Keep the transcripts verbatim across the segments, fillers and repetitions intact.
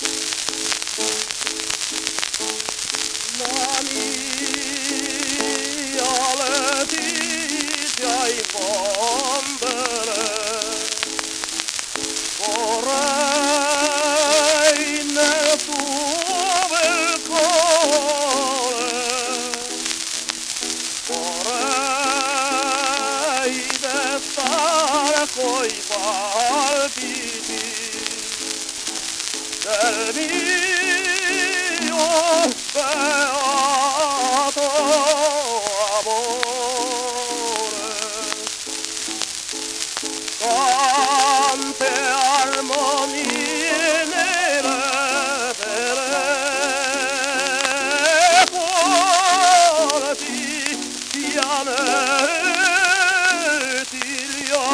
alle tid jeg bombere og regnet over kåret og regnet sterk og i valgtid del mio beato amore tante armonie nere vere cuore ti pianeti io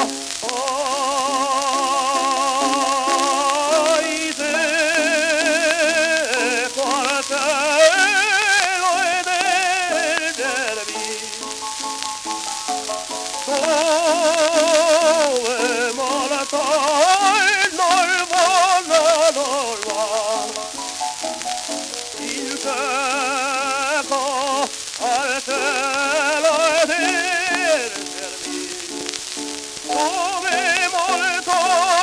dove morto il norvo, norvo, il teco al cielo ed il servizio, dove morto,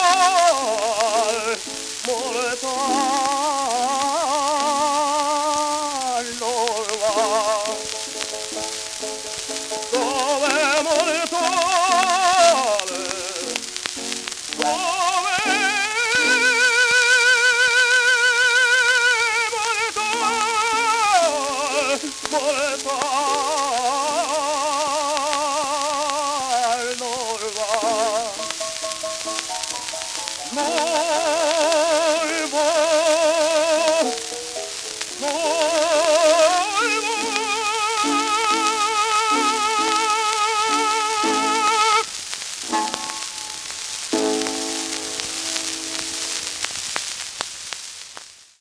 morto il norvo, dove morto morto al norva.